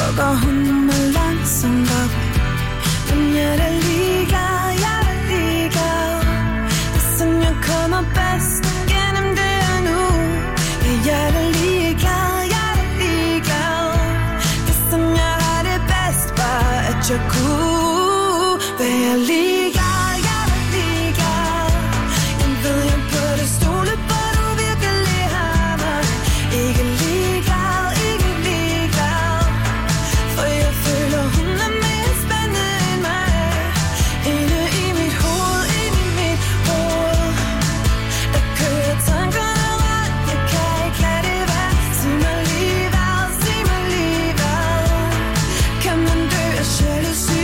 går hun mig langsomt op. Men jeg er da ligeglad, jeg er da ligeglad. Det er sådan jeg kommer bedst gennem det her nu. Ja, jeg er da ligeglad, jeg er da ligeglad. Det er sådan jeg har det bedst, bare at jeg kunne være ligeglad, jeg er da ligeglad. Jeg ved jeg burde stole på, du virkelig har mig. Ikke ligeglad, ikke ligeglad. For jeg føler hun er mere spændende end mig. Inde i mit hoved, inde i mit hoved. Der kører tankerne rundt, jeg kan ikke lade det være. Sig mig lige hvad, sig mig lige hvad. Kan man dø af jalousi?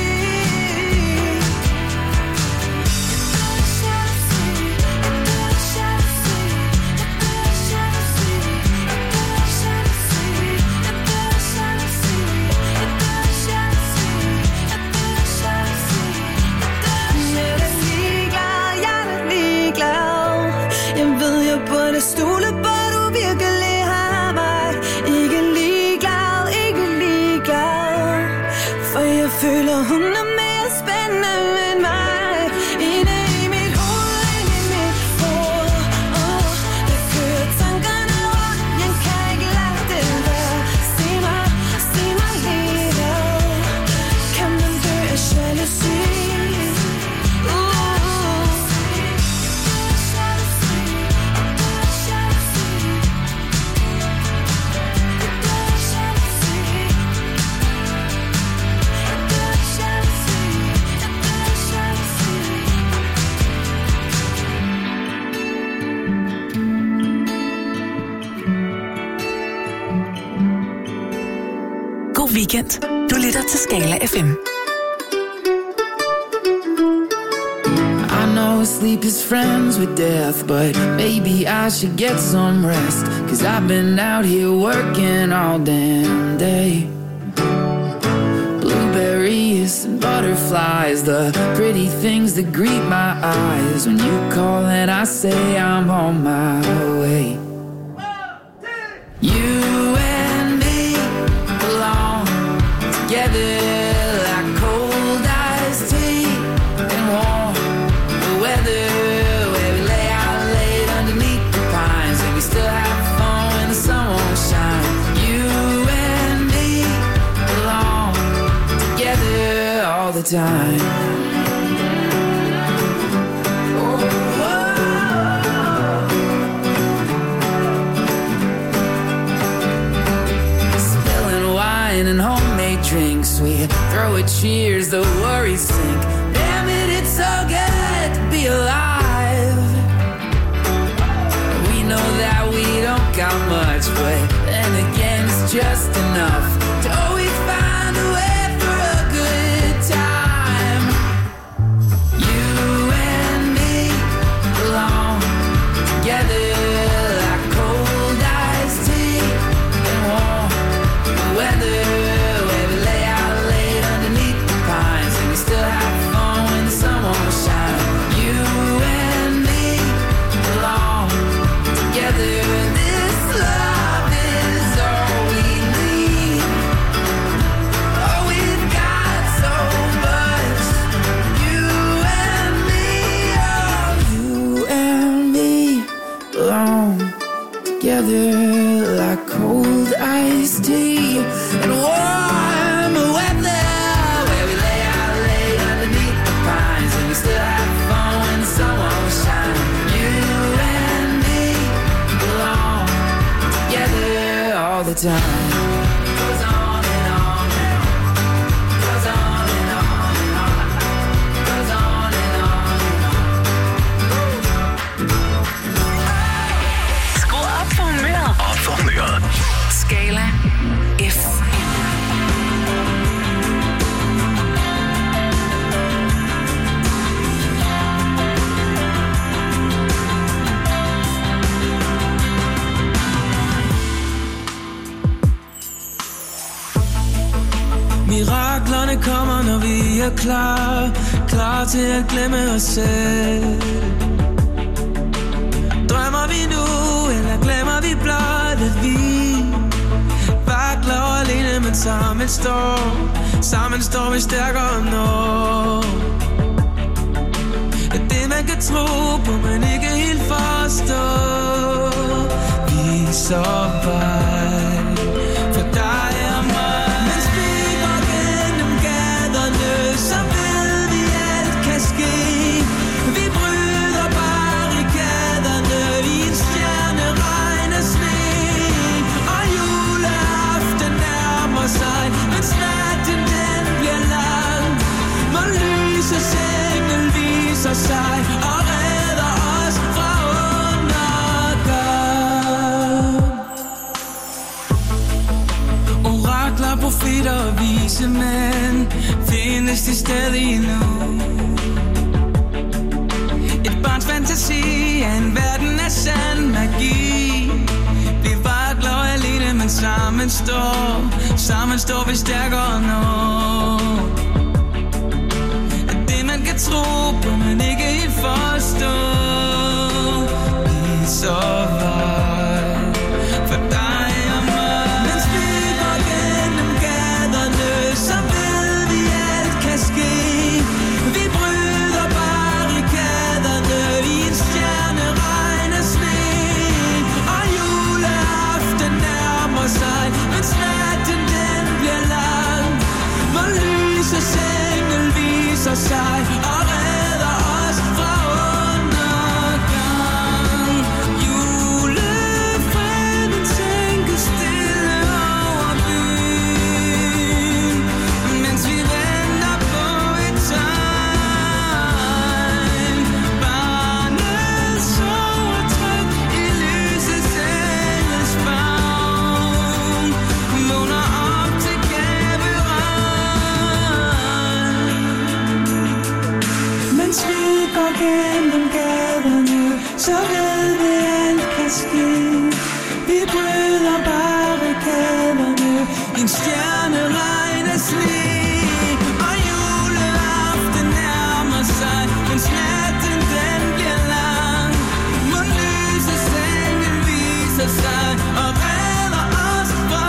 Stole på, du virkelig har mig. Ikke ligeglad, ikke ligeglad. For jeg føler, hun er mere spændende end mig. Inde i mit hoved, inde i mit hoved. Der kører tankerne rundt, jeg kan ikke lade det være. Sig mig lige hvad. Kan man dø af jalousi? God weekend. Du lytter til Skala FM. I know sleep is friends with death, but maybe I should get some rest. 'Cause I've been out here working all damn day. Blueberries and butterflies, the pretty things that greet my eyes. When you call and I say I'm on my way. You and me belong together like cold iced tea and warm weather, where we lay out late underneath the pines, and we still have fun when the sun won't shine. You and me belong together all the time. Spilling wine and homemade drinks, we throw a cheers, the worries sink. Damn it, it's so good to be alive. We know that we don't got much, but then again it's just enough to always find a way for a good time. You and me belong together like cold iced tea and warm weather, where we lay out late underneath the pines, and we still have fun when the sun won't shine. You and me belong together. This love is all we need. Oh, we've got so much. You and me, oh, you and me belong together like cold iced tea and warm weather, where we lay out late underneath the pines, and we still have fun when the sun won't shine. You and me belong together all the time. Goes on and on and on. Goes on and on and on. Goes on and on and on. Skru op for humøret. Op for humøret. Skala FM. Miraklerne kommer, når vi er klar til at glemme os selv. Drømmer vi nu, eller glemmer vi blot, at vi vakler alene med men sammen står vi stærkere nå. Det man kan tro på, men ikke helt forstå. Viser vej for dig og mig. Mens vi går gennem gaderne, så ved vi alt kan ske. Vi bryder barrikaderne i en stjerneregn af sne. Og juleaften nærmer sig, mens natten den bliver lang. Hvor lysets engel viser sig og redder os fra undergang. Orakler, profeter og vise mænd findes de stadig nu. Et barns fantasi er en verden af sand magi. Vi vakler alene, men sammen står vi stærkere nå. Det man kan tro på, men ikke helt forstå. Viser vej for dig og mig. Mens vi går gennem gaderne, så ved vi alt kan ske. Vi bryder barrikaderne i en stjerneregn af sne. Og juleaften nærmer sig, mens natten den bliver lang. Hvor lysets engel viser sig og redder os fra undergang. Julefreden tænker stille over byen, mens vi venter på et tegn. Barnet sover trygt i lysets engels favn, vågner op til gaveregn. Mens vi går gennem gaderne, så ved vi alt kan ske. Vi bryder barrikaderne i en stjerneregn af sne. Og juleaften nærmer sig, mens natten den bliver lang. Hvor lysets engel viser sig og redder os fra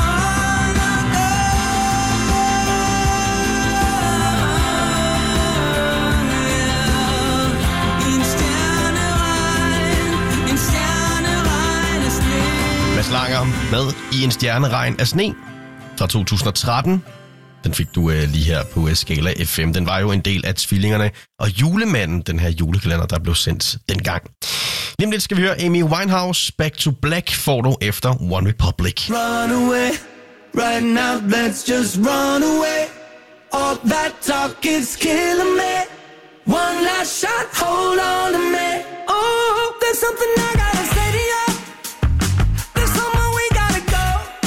Mads Langer med I en stjerneregn af sne fra 2013. Den fik du lige her på Skala FM. Den var jo en del af Tvillingerne og Julemanden, den her julekalender, der blev sendt dengang. Lige om lidt skal vi høre Amy Winehouse. Back to Black får du efter One Republic. Run away, right now, let's just run away. All that talk is killing me. One last shot, hold on to me. Oh, there's something I gotta say to you. There's somewhere we gotta go.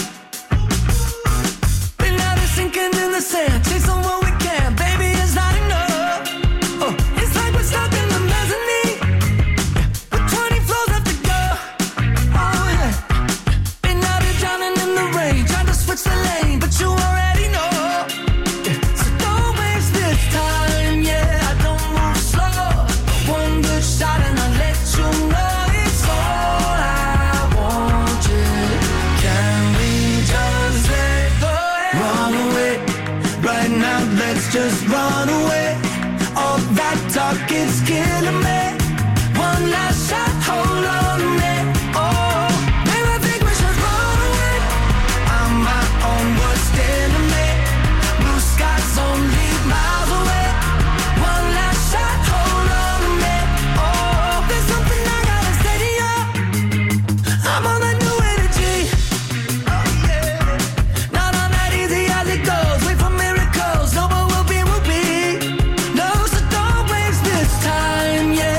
Been out of sinking in the sand, chasing what we can. Baby, it's not enough. Oh, it's like we're stuck in the mezzanine with 20 floors left to go. Oh yeah, been out here drowning in the rain, trying to switch the lane, but you already know. So don't waste this time, yeah. I don't move slow. One good shot and I'll let you know it's all I want you. Can we just let go? Run away, right now, let's just run away. All that talk is killing me. One last shot, hold on to me. Oh, maybe I think we should run away. I'm my own worst enemy. Blue skies only miles away. One last shot, hold on to me. Oh, there's something I gotta say to you. I'm on that new energy. Oh yeah, not on that easy as it goes. Wait for miracles, no, but we'll be. No, so don't waste this time, yeah.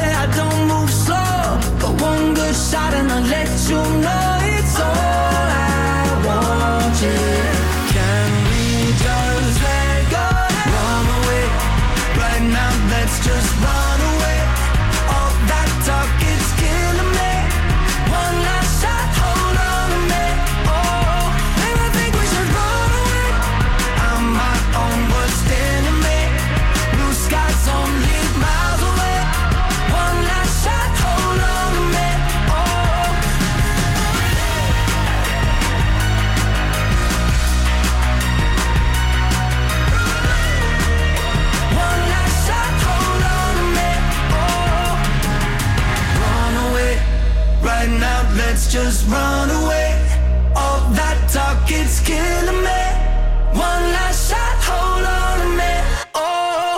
just run away. All that talk, it's killing me. One last shot, hold on to me. Oh.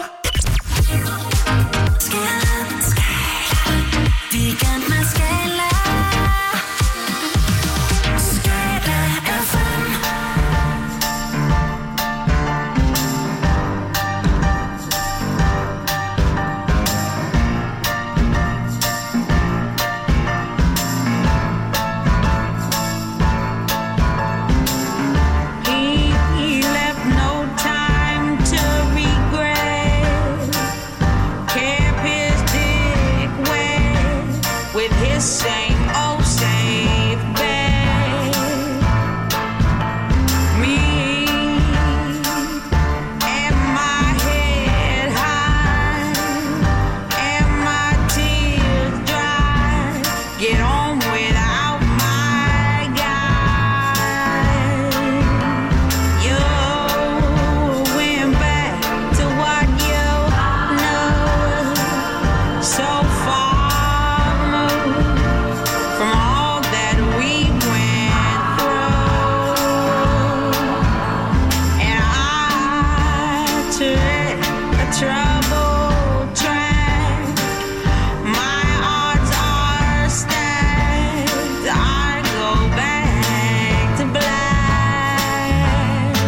Weekend med Skala. Skala FM. He left no time to regret. Kept his dick wet with his same old safe bet. Me and my head high and my tears dry. Get on without my guy. You went back to what you know. So far removed from all that we went through. And I took a troubled track. My odds are stacked. I go back to black.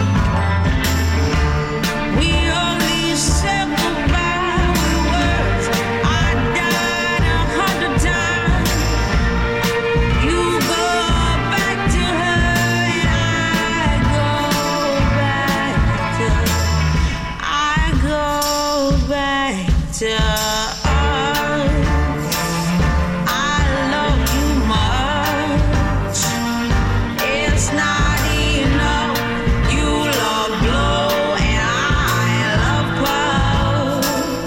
We only said goodbye with words. I died 100 times. You go back to her and I go back to us. I love you much. It's not enough. You love blow and I love puff.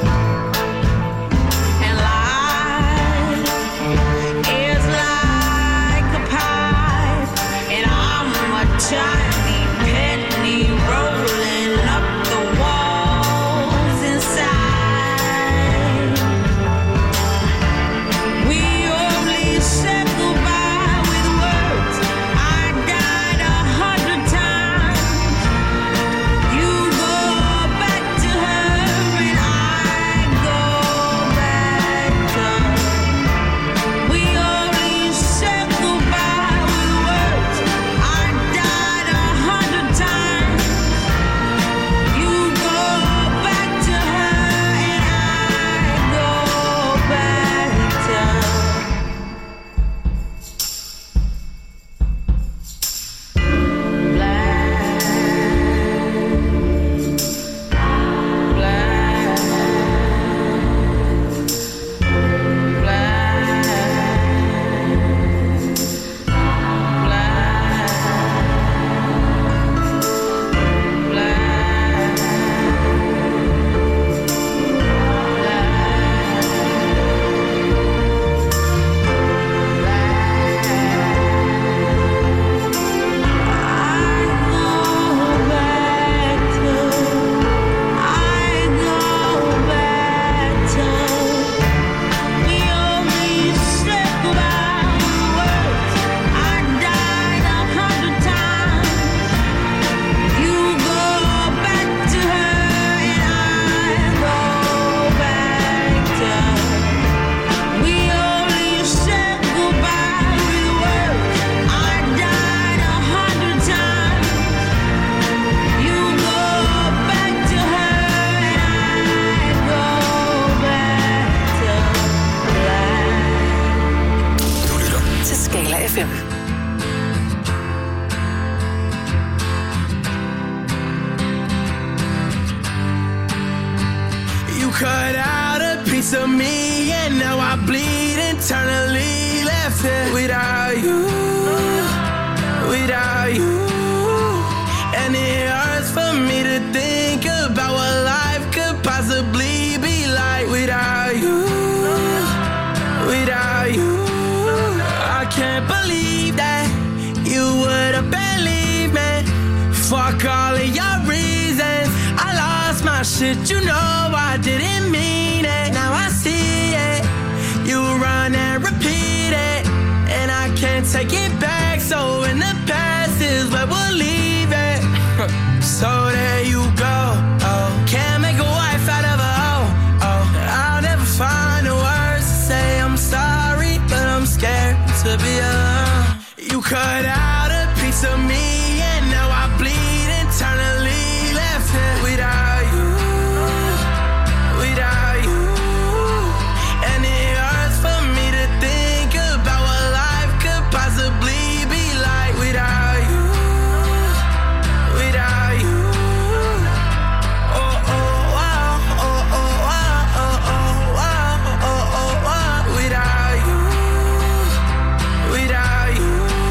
And life is like a pipe, and I'm a tiny penny rolling up the walls inside. We only said goodbye with words. I died 100 times. You go back to her and I go back to her. We only said goodbye with words. I died 100 times. You go back to her and I go back to her. Til Skala FM. You cut out a piece of me, and now I bleed internally. Left here without you, without you. And it hurts for me to think about what life could possibly be like without you, without you. I can't believe that you would have believed me. Fuck all of your reasons. I lost my shit, you know I didn't mean it. Now I see it. You run and repeat it, and I can't can't take it back. So in the past is where we'll leave it. So there you go. Oh, can't make a wife out of a hoe. Oh, I'll never find the words to say I'm sorry, but I'm scared to be alone. You cut out a piece of me, and now I bleed internally. Left it without you, without you. And it hurts for me to think about what life could possibly be like without you, without you. Oh, oh, wow, oh, oh, wow, oh, oh, wow, oh, oh, wow. Without you, without you.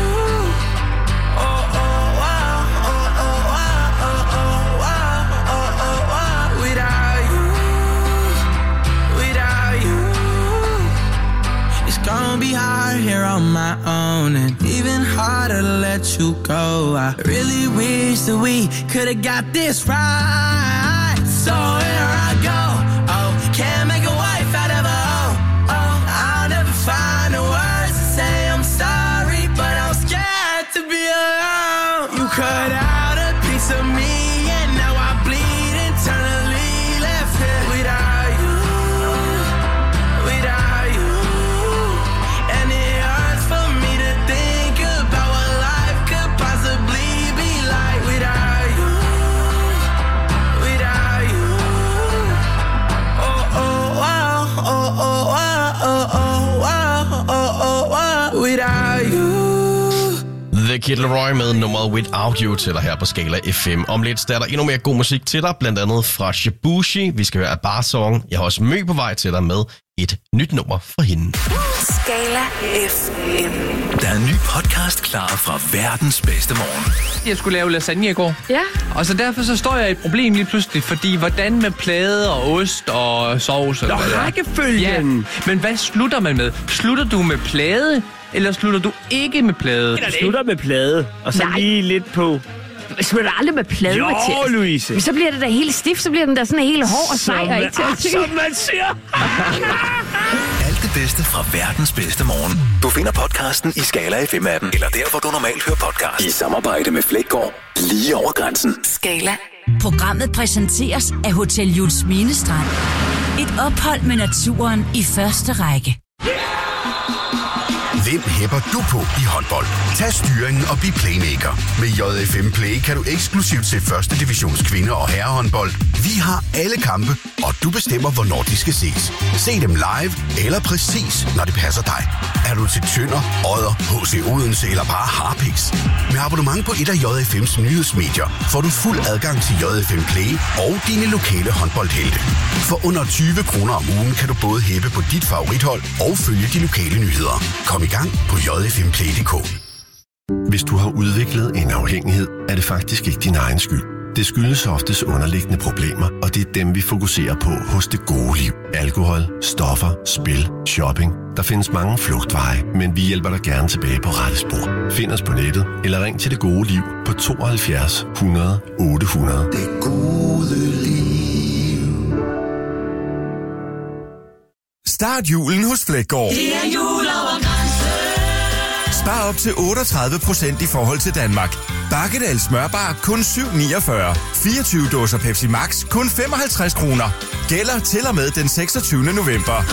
Oh, oh, wow, oh, oh, wow, oh, oh, wow, oh, oh, wow. Without you, without you. It's gonna be hard here on my own, and even harder to let you go. I really wish that we could've got this right. So here I go. Oh, can't make a wife out of a hoe. Oh, I'll never find the words to say I'm sorry, but I'm scared to be alone. You cut out a piece of me, and now I bleed internally. Left here without you, without you. And it hurts for me to think about what life could possibly be like without you, without you. Oh, oh, wow, oh, oh, wow, oh, oh, wow, oh, oh, wow. Without you. The Kid Laroi med nummeret Without You til dig her på Skala FM. Om lidt starter endnu mere god musik til dig, blandt andet fra Shabushi. Vi skal høre A Bar Song. Jeg har også Mø på vej til dig med et nyt nummer fra hende. Skala FM. Der er en ny podcast klar fra verdens bedste morgen. Jeg skulle lave lasagne i går. Ja. Og så derfor så står jeg i et problem lige pludselig, fordi hvordan med plade og ost og sovs? Nå, rækkefølgen! Ja, men hvad slutter man med? Slutter du med plade, eller slutter du ikke med plade? Du slutter med plade, og så lige lidt på. Jeg slutter aldrig med plade, Jo, Mathias. Louise. Men så bliver det da helt stift, så bliver den der sådan helt hård og sej og ikke til at Som man siger. Alt det bedste fra verdens bedste morgen. Du finder podcasten i Skala FM-appen, eller der, hvor du normalt hører podcast. I samarbejde med Flækgaard, lige over grænsen. Skala. Programmet præsenteres af Hotel Jules Minestrand. Et ophold med naturen i første række. Hvem hæpper du på i håndbold? Tag styringen og bliv playmaker. Med JFM Play kan du eksklusivt se første divisions kvinde- og herrehåndbold. Vi har alle kampe, og du bestemmer, hvornår de skal ses. Se dem live eller præcis, når det passer dig. Er du til Tønder, Odder, HC Odense eller bare Harpiks? Med abonnement på et af JFM's nyhedsmedier får du fuld adgang til JFM Play og dine lokale håndboldhelte. For under 20 kroner om ugen kan du både hæppe på dit favorithold og følge de lokale nyheder. Kom i gang på jfmplay.dk. Hvis du har udviklet en afhængighed, er det faktisk ikke din egen skyld. Det skyldes oftest underliggende problemer, og det er dem, vi fokuserer på hos Det Gode Liv. Alkohol, stoffer, spil, shopping. Der findes mange flugtveje, men vi hjælper dig gerne tilbage på rette spor. Find os på nettet, eller ring til Det Gode Liv på 72 100 800. Det gode liv. Start julen hos Flækgaard. Det er jul over grænsen. Spar op til 38% i forhold til Danmark. Bakkedal smørbar kun 7,49. 24 dåser Pepsi Max kun 55 kroner. Gælder til og med den 26. november.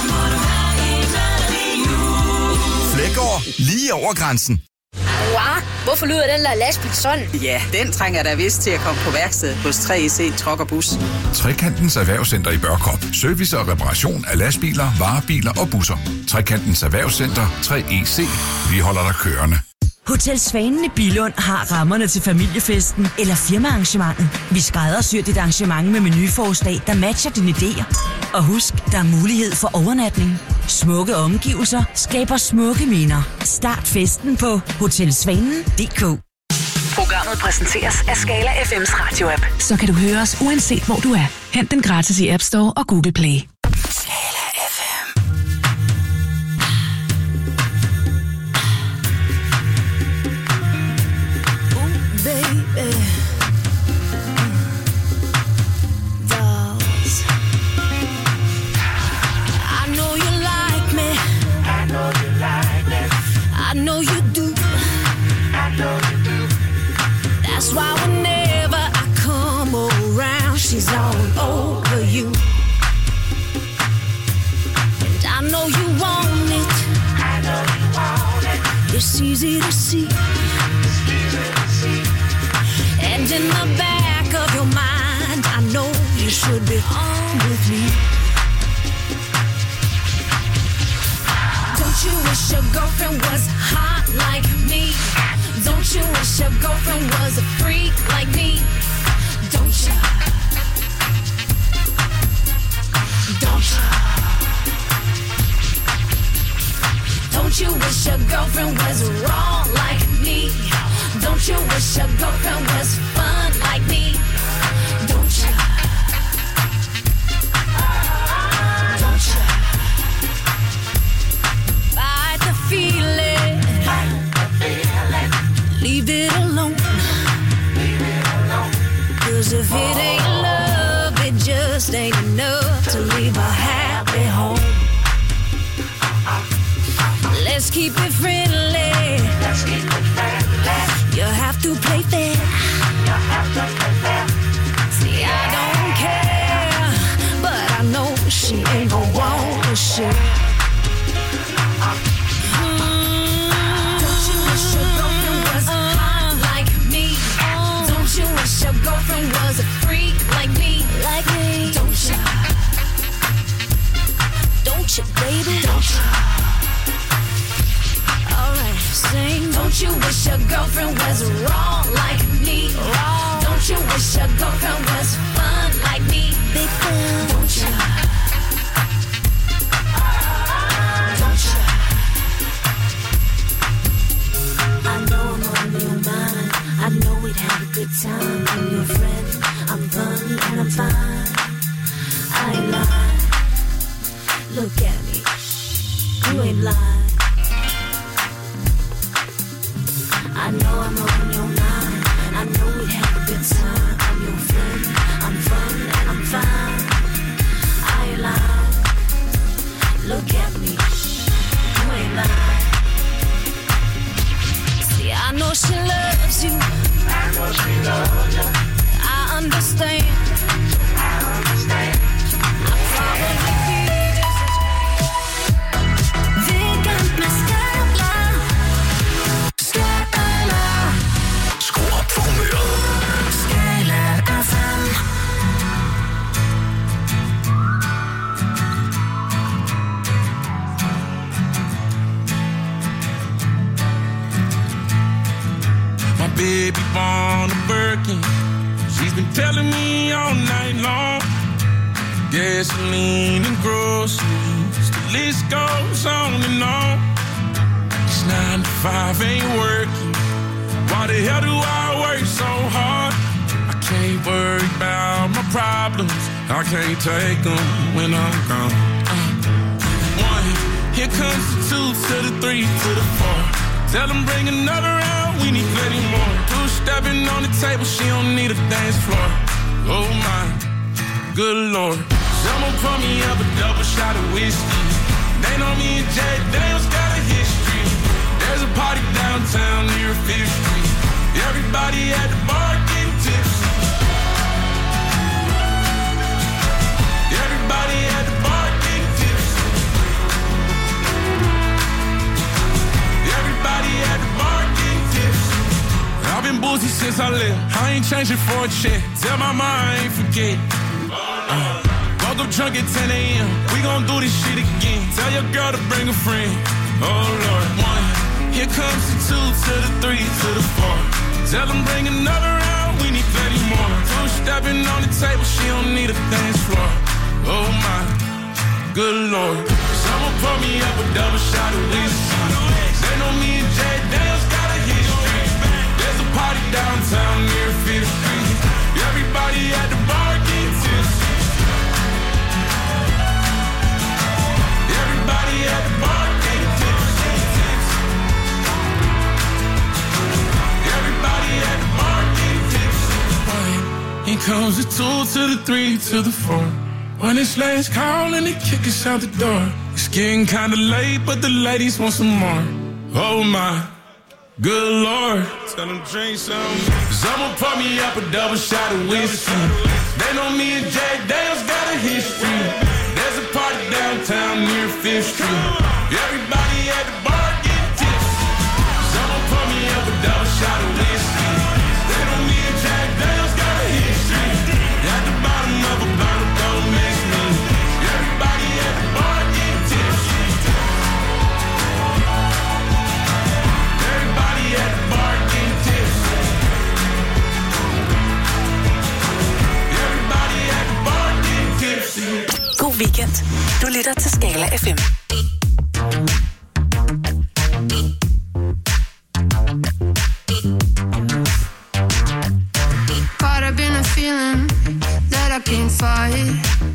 Flækgaard, lige over grænsen. Wow, hvorfor lyder den der lastbil sådan? Ja, den trænger da vist til at komme på værksted hos 3EC Truck og Bus. Trekantens Erhvervscenter i Børkop. Service og reparation af lastbiler, varebiler og busser. Trekantens Erhvervscenter 3EC. Vi holder dig kørende. Hotel Svanen i Billund har rammerne til familiefesten eller firmaarrangementet. Vi skræddersyr dit arrangement med menuforslag, der matcher dine idéer. Og husk, der er mulighed for overnatning. Smukke omgivelser skaber smukke minder. Start festen på hotelsvanen.dk. Programmet præsenteres af Skala FM's radioapp. Så kan du høre os uanset hvor du er. Hent den gratis i App Store og Google Play. Skala FM. Baby, dolls. I know you like me. I know you like me. I know you do. easy to see. And in the back of your mind, I know you should be on with me. Don't you wish your girlfriend was hot like me? Don't you wish your girlfriend was a freak like me? Don't you? Don't you? Don't you wish your girlfriend was wrong like me? Don't you wish your girlfriend was fun like me? Don't you? Don't you? Fight the feeling. Leave it alone. 'Cause if it ain't love, it just ain't enough to leave a happy home. Let's keep it friendly. Let's keep it friendly. You have to play fair. You have to play fair. See, I don't care, but I know she ain't gon' want to share. Don't you wish your girlfriend was hot like me? Don't you wish your girlfriend was a freak like me? Like me? Don't you? Don't you, baby? Don't you? Alright, sing. Don't you wish your girlfriend was wrong like me? Wrong. Don't you wish your girlfriend was fun like me? Big fun. Don't you? Don't you? I know I'm on your mind. I know we'd have a good time. I'm your friend. I'm fun and I'm fine. I ain't lying. Look at me. You ain't lying. I know I'm on your mind. I know we'd have a good time. I'm your friend. I'm fun and I'm fine. I ain't lying. Look at me. You ain't lying. See, I know she loves you. I know she loves you. I understand. I understand. I probably feel just as vegan mascara. Skru op for humøret. Skala FM. My baby born a Birkin. She's been telling me all night long. Gasoline and groceries, the list goes on and on. It's 9 to 5, ain't working. Why the hell do I work so hard? I can't worry about my problems. I can't take them when I'm gone. 1, here comes the 2 to the 3 to the 4. Tell them bring another round, we need plenty more. 2 stepping on the table, she don't need a dance floor. Oh my, good lord. Someone pour me up a double shot of whiskey. They know me and Jay Daniels got a history. There's a party downtown near 5th Street. Everybody at the bar getting tipsy. Everybody at the bar getting tipsy. Everybody at the bar getting tipsy. I've been boozy since I left. I ain't changing for a check. Tell my mom I ain't forget. Woke up drunk at 10 a.m. We gon' do this shit again. Tell your girl to bring a friend. Oh Lord. 1, here comes the 2 to the 3 to the 4. Tell them bring another round, we need plenty more. 2 stepping on the table, she don't need a dance floor. Oh my, good lord. Someone pour me up a double shot of whiskey. They know me and Jay Daniels got a history. There's a party downtown near 5th Street. Everybody at the bar getting tipsy. Everybody at the bar getting tipsy. Everybody at the bar getting tipsy. Here comes the 2 to the 3 to the 4. When it's last call and they kick us out the door. It's getting kinda late, but the ladies want some more. Oh my, good lord. Tell them drink some. Someone pour me up a double shot of whiskey. They know me and Jay Daniels got a history. There's a party downtown near 5th Street. Everybody at the bar getting tipsy. Weekend. Du lytter til Skala FM. Caught up in a feeling that I can't fight.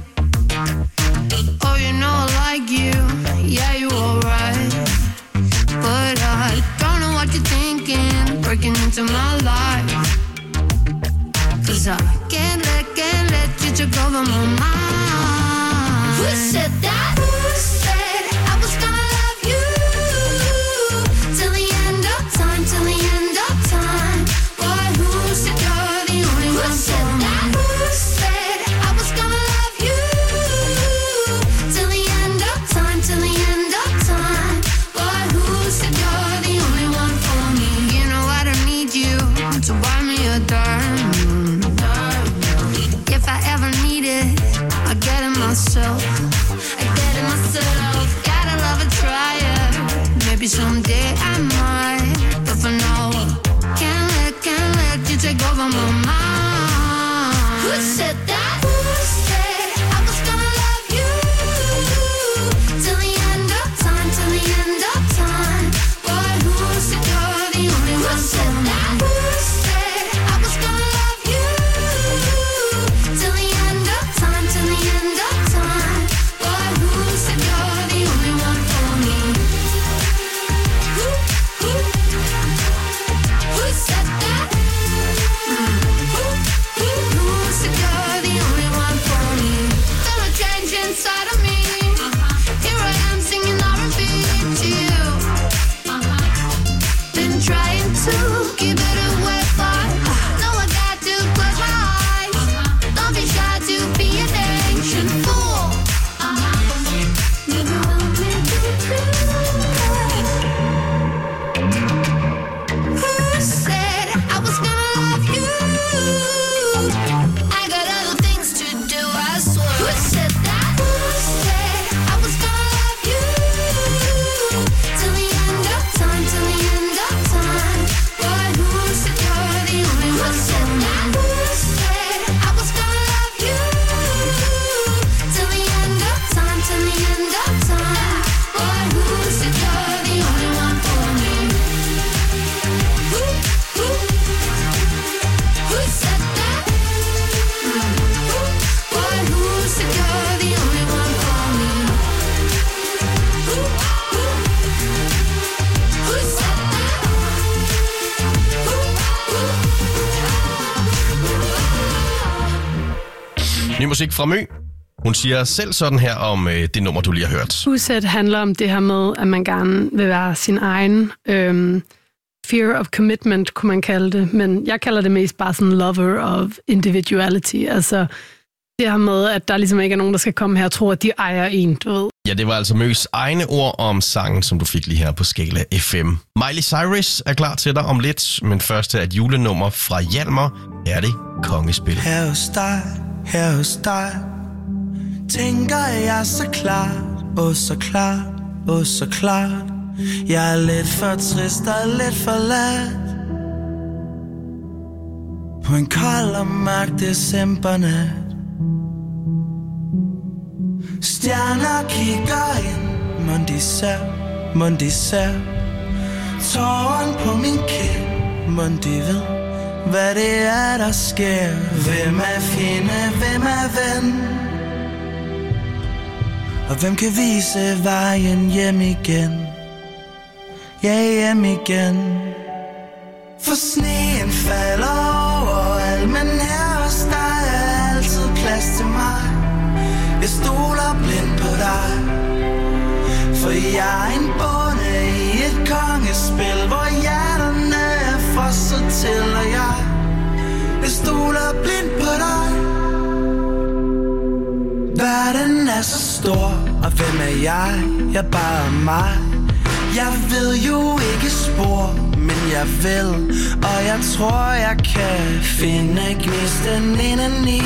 Oh, you know I like you, yeah, you alright. But I don't know what you're thinking, breaking into my life. 'Cause I can't let you take over my mind. Who said that? Who said I was gonna love you till the end of time, till the end of time? Boy, who said you're the only one? Who said that? Who said I was gonna love you till the end of time, till the end of time? Boy, who said you're the only one for me? You know I don't need you to buy me a diamond. If I ever need it, I get it myself. Gotta love a tryer. Maybe someday I might, but for now, can't let you take over my mind. Who said that? Who said I was gonna love you till the end of time, till the end of time? Boy, who said you're the only one? Who said that? Who said I was gonna love you till the end of time, till the end of time? Boy, who said you're the only one for me? Who said that? Who said you're the only one for me? Feel a change inside of me. Here I am singing R&B to you. Been trying to keep it away, but no, I got to close my eyes. Don't be shy to be an ancient fool. Who said I was gonna love you? I got other things to do, I swear. Who said that? Who said I was gonna love you till the end of time, till the end of time? Boy, who said you're the only one? Who said that? Who said I was gonna love you till the end of time, till the end of time? Boy, who said you're the only one for me? Who said that? Boy, who said you're the only one for me? Who said that? Ny musik fra Mø. Hun siger selv sådan her om det nummer, du lige har hørt. Udsat handler om det her med, at man gerne vil være sin egen fear of commitment, kunne man kalde det. Men jeg kalder det mest bare sådan lover of individuality. Altså det her med, at der ligesom ikke er nogen, der skal komme her og tro, at de ejer en, du ved. Ja, det var altså Møs egne ord om sangen, som du fik lige her på Skala FM. Miley Cyrus er klar til dig om lidt, men først er et julenummer fra Hjalmar. Er det Kongespil? Her hos dig tænker jeg så klart, så klart, så klart. Jeg er lidt for trist og lidt for ladt på en kold og mørk decembernat. Stjerner kigger ind, mon de ser tåren på min kind, mon de ved, hvad det er, der sker. Hvem er fjende, hvem er ven? Og hvem kan vise vejen hjem igen? Ja, hjem igen. For sneen falder overalt, men her hos dig er altid plads til mig. Jeg stoler blind på dig, for jeg er en bonde i et kongespil, hvor hjerterne er frosset til, og jeg stoler blind på dig. Verden er så stor, og hvem er jeg? Jeg bare er mig. Jeg ved jo ikke spor, men jeg vil, og jeg tror jeg kan finde gnisten indeni.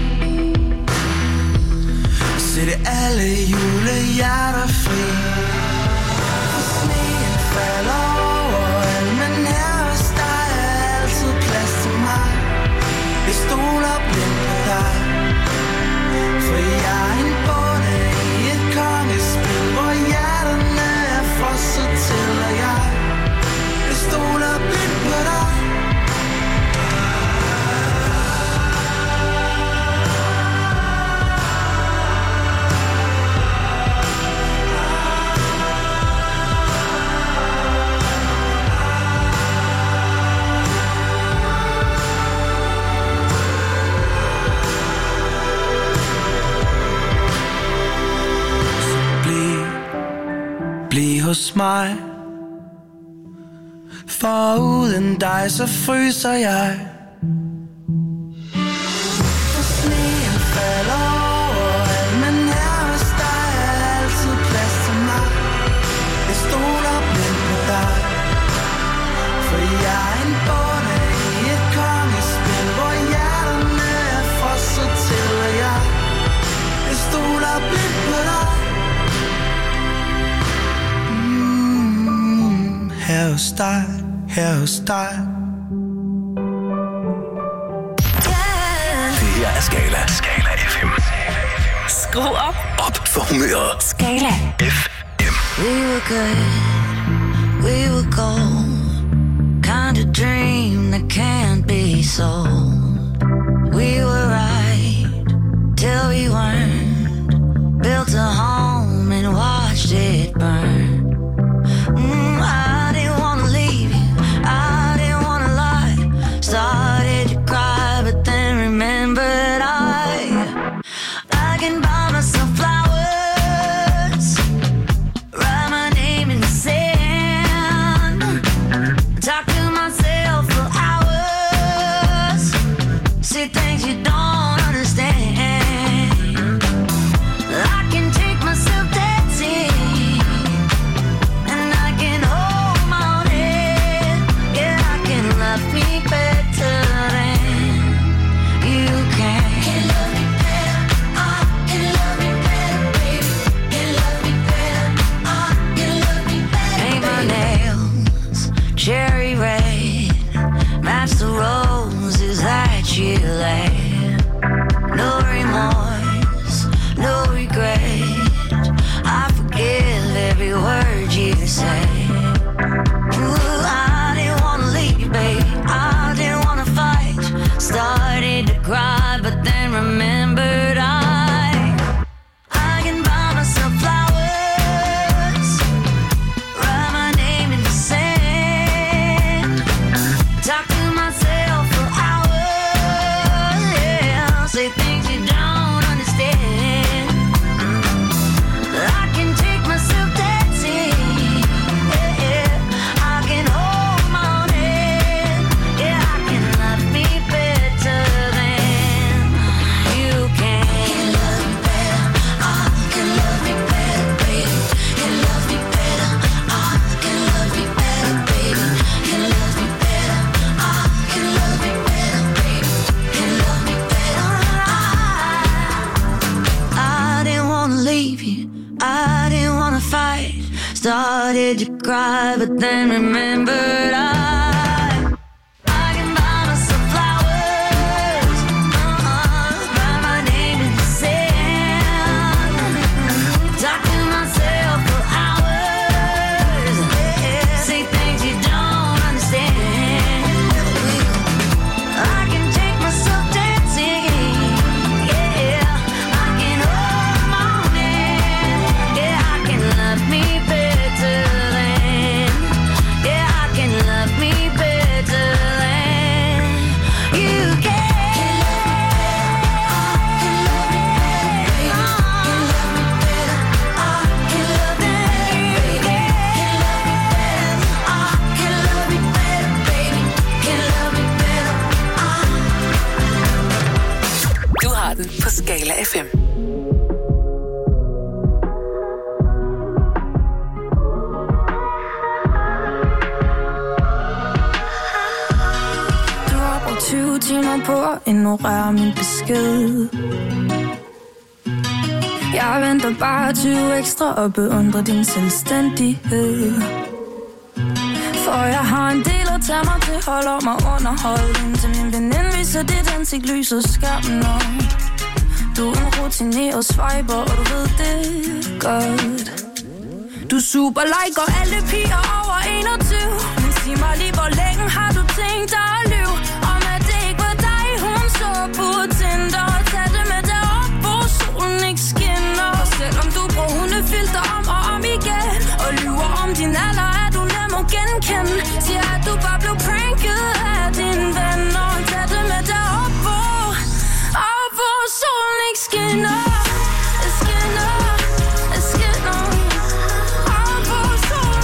Sætte alle julehjerter fri. For sneen falder overalt, men her hos dig er altid plads til mig. Jeg stoler blind på dig, for jeg er en bonde hos mig. For uden dig så fryser jeg. For sneen falder overalt, men her hos dig er altid plads til mig. Jeg stoler blindt på dig, for jeg er en bonde i et kongespil, hvor hjerterne er frosset til, og jeg stoler blindt på dig. Her hos dig, her hos dig. Det her er Skala. Skala FM. Skru op. Op for humøret. Skala FM. We were good, we were gold. Kind of dream that can't be sold. We were right till we weren't. Built a home and watched it burn. I didn't wanna leave you, I didn't wanna lie. Started to cry, but then remembered I can buy myself flowers, write my name in the sand, talk to myself for hours, say things you don't understand. I can take myself dancing, and I can hold my own head. Yeah, I can love me better than you can. Can love me better, can love me better, baby. Can love me better, can love me better. Paint my nails cherry red, match the roses that you laid. No remorse, no regret. I forgive every word you say. Ooh, I didn't wanna leave, babe. I didn't wanna fight. Started to cry, but then remembered I can buy myself flowers, write my name in the sand, talk to myself for hours, yeah, say things you don't understand. I can take myself dancing, yeah, I can hold my own head, yeah, I can love me better than you can. Can love me better, can love me better, baby. Can love me better, can love me better, baby. Can love me better, can love me better, baby. Can love me better. I didn't wanna leave you, I didn't wanna fight. Started to cry, but then remembered I can buy myself flowers, write my name in the sand, talk to myself for hours, yeah, say things you don't understand. I can take myself dancing, yeah, I can hold my own hand, yeah, I can love me better than, yeah, I can love me better than you can. Du har den på Skala FM. Du har brugt 20 timer på at ignorere min besked. Jeg venter bare 20 ekstra og beundrer din selvstændighed. For jeg har en del at tage mig til, holder mig underholdt. Indtil min veninde viser dit ansigt lyser skærmen op. Du er en rutineret swiper, og du ved det godt. Du super liker alle piger over 21. Men sig mig lige, hvor længe har du tænkt dig at lyve? Om at det ikke var dig, hun så på Tinder. Og tag det med derop, hvor solen ikke skinner. Og selvom du bruger hundefilter om og om igen, og lyver om din alder, er du nem at genkende. Siger at du bare blev pranket af dine venner. Og tag det med derop, hvor solen ikke skinner. Skinner, skinner. Og hvor solen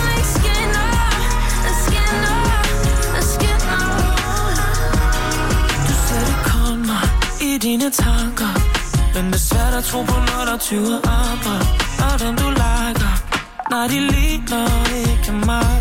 dine tanker. Men det er svært at tro på, når der 20 andre. Og dem du liker, nej, de ligner ikke mig.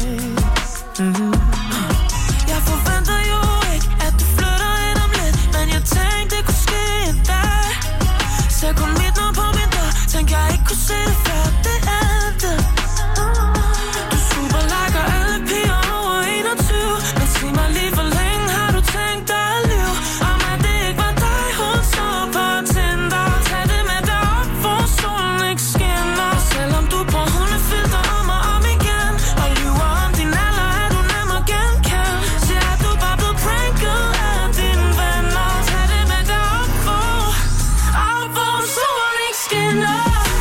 Jeg forventer jo ikke, at du flytter ind om lidt, men jeg tænkte, det kunne ske en dag. Så kun mit navn på min dør, tænkte jeg ikke kunne se det før det endte. Du super liker alle piger over 21, men sig mig lige, hvor længe har du tænkt dig at lyve? Om at det ikke var dig, hun så på Tinder. Tag det med dig op, hvor solen ikke skinner. Selvom du bruger hundefilter om og om igen, og lyver om din alder, er du nem at genkende. Siger at du bare blevet pranket af dine venner. Tag det med dig op, hvor solen ikke skinner.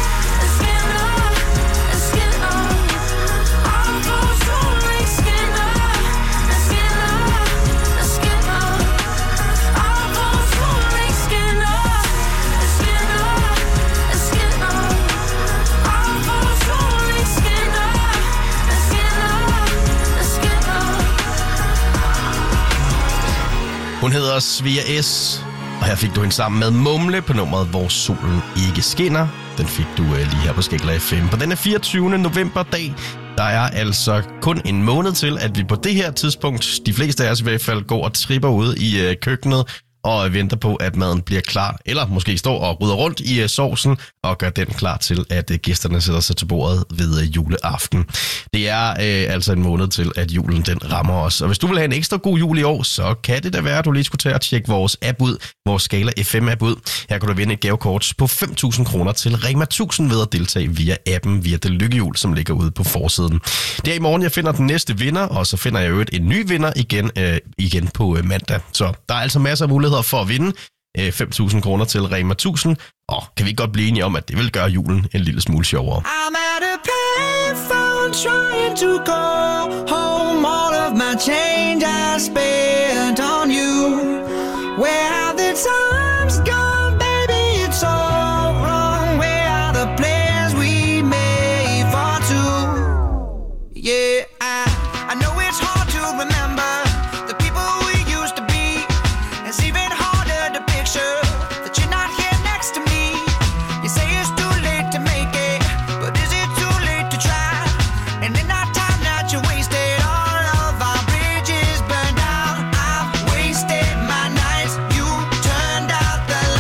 Hun hedder Svea S, og her fik du hende sammen med Mumle på nummeret Hvor solen ikke skinner. Den fik du lige her på Skala FM. På denne 24. novemberdag, der er altså kun en måned til, at vi på det her tidspunkt, de fleste af os i hvert fald, går og tripper ud i køkkenet og venter på, at maden bliver klar. Eller måske står og rydder rundt i sovsen og gør den klar til, at gæsterne sætter sig til bordet ved juleaften. Det er altså en måned til, at julen den rammer os. Og hvis du vil have en ekstra god jul i år, så kan det da være, at du lige skulle tage og tjekke vores app ud, vores Skala FM-app ud. Her kan du vinde et gavekort på 5.000 kroner til Rema 1000 ved at deltage via appen, via det lykkehjul, som ligger ude på forsiden. Det er i morgen, jeg finder den næste vinder, og så finder jeg jo en ny vinder igen på mandag. Så der er altså masser af muligheder for at vinde 5.000 kroner til Rema 1000. Og kan vi godt blive enige om, at det vil gøre julen en lille smule sjovere. I'm at a payphone trying to go home. All of my change I spent on you. Where have the times gone, baby? It's all wrong. Where are the plans we made for two? Yeah, I know it's hard to remember the people we used to be. It's even harder to picture that you're not here next to me. You say it's too late to make it, but is it too late to try? And in that time that you wasted, all of our bridges burned out. I've wasted my nights. You turned out the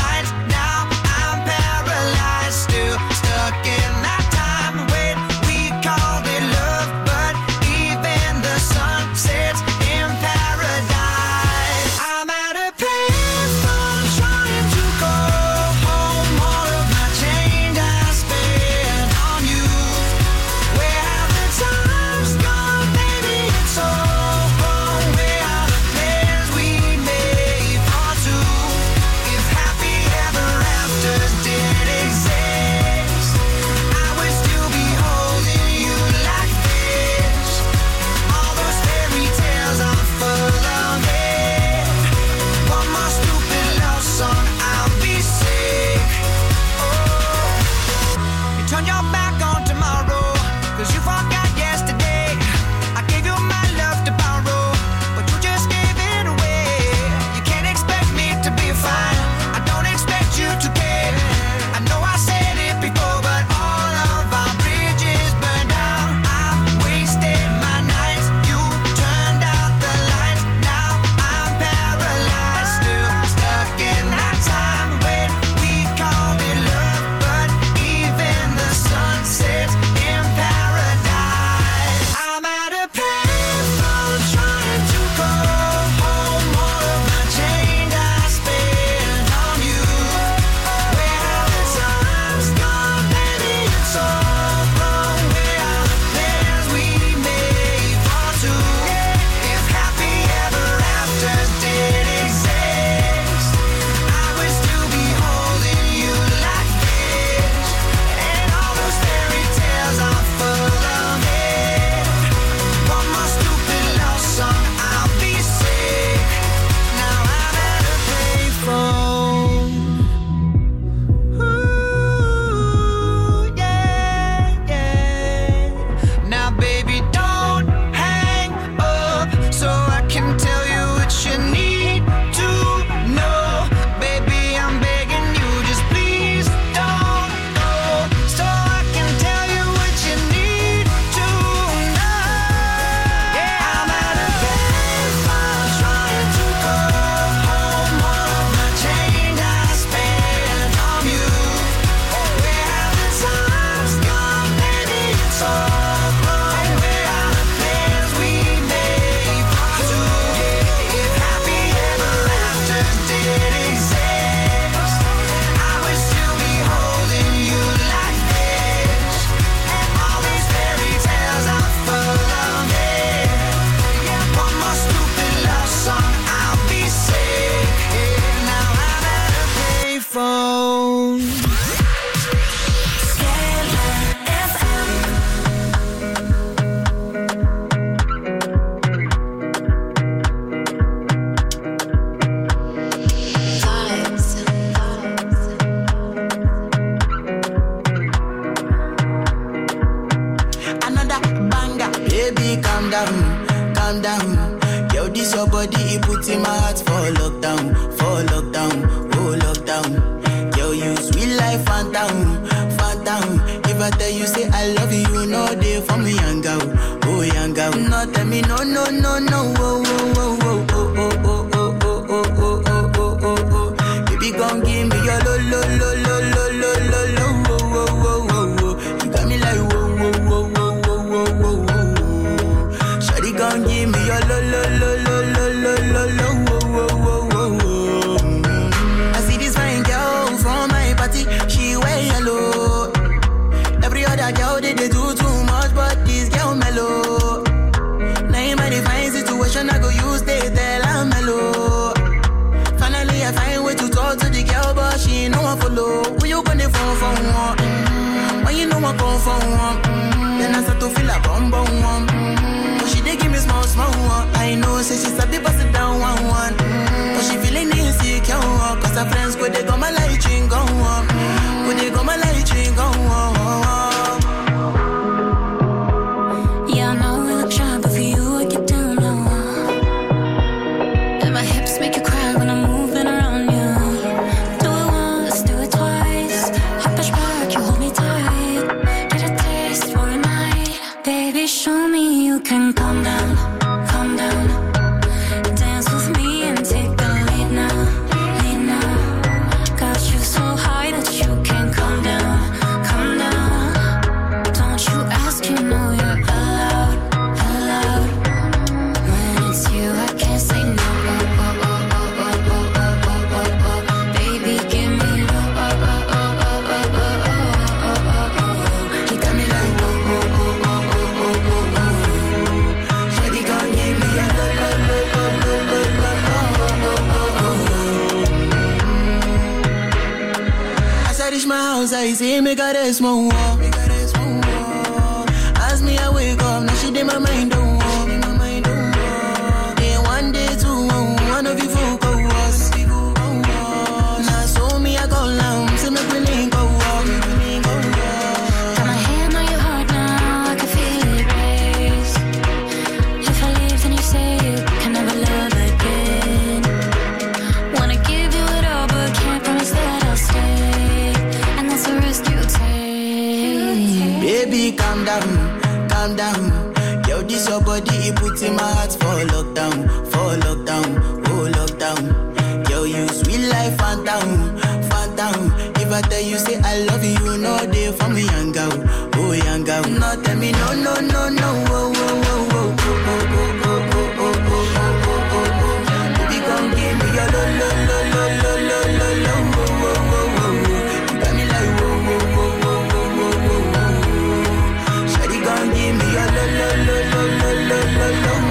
I tell you say I love you, no day for me young girl, oh young girl. No tell me no, oh oh oh oh oh oh oh oh oh oh oh oh oh. Baby gon' give me your lo lo lo lo lo lo lo lo oh oh oh oh. You got me like whoa whoa whoa whoa whoa whoa whoa. Shawty gon' give me your lo lo lo lo lo lo lo lo oh oh oh oh. I see this fine girl from my party, she wear yellow. Every other girl they do too much, but this girl mellow. Now in my fine situation, I go use they tell I'm mellow. Finally I find way to talk to the girl, but she ain't no one follow. Who you gonna phone for one? When you know I come for one, then I start to feel a bum bum one. But she dey give me small one. I know say she's a bit busted down one. But she feeling insecure, cause her friends go they go my light ring go on. Go they go my light ring go on. Yeah, I know we look shy, but for you I get down low. And my hips make you cry when I'm moving around you. Do it once, do it twice. I push back, you hold me tight. Get a taste for a night. Baby, show me you can calm down, calm down. Dance with me and take the lead now, lead now. Got you so high that you can't calm down, calm down. Don't you ask, you know you're allowed, allowed. When it's you, I can't say no. Oh, oh, oh, oh, oh, oh, oh, oh, oh. Baby, give me oh, oh, oh, oh, oh, oh, oh, oh, oh, oh. You got me like oh, oh, oh, oh, oh, oh, oh, oh. Shawty gon' give me a lo, lo, lo, lo, lo, lo, lo, oh, oh, oh, oh. As I reach my house, I see me got a small wall. As me I wake up, now she did my mind don't walk. Then one day two, one of you folk go us. Now so me I go down, see me feeling go walk. Got my hand on your heart now, I can feel it race. If I leave, then you say you can never love again. Wanna give you it all, but can't promise that I'll stay. And that's the risk you take. Baby, calm down, calm down. Yo, this your body, it puts in my heart for lockdown, oh lockdown. Yo, you sweet life, phantom, phantom. If I tell you say I love you, no day for me young girl, oh young girl. No tell me no, oh, oh, oh, oh, oh, oh, oh, oh, oh, oh, oh, oh, oh. Baby, come give me your lo, lo, lo, lo, lo, lo, lo, lo, oh, oh, oh, oh. You got me like whoa, whoa, whoa, whoa, whoa, whoa, whoa. Shawty gon' give me your lo, lo, lo, lo, lo, lo, lo, lo, oh, oh, oh, oh.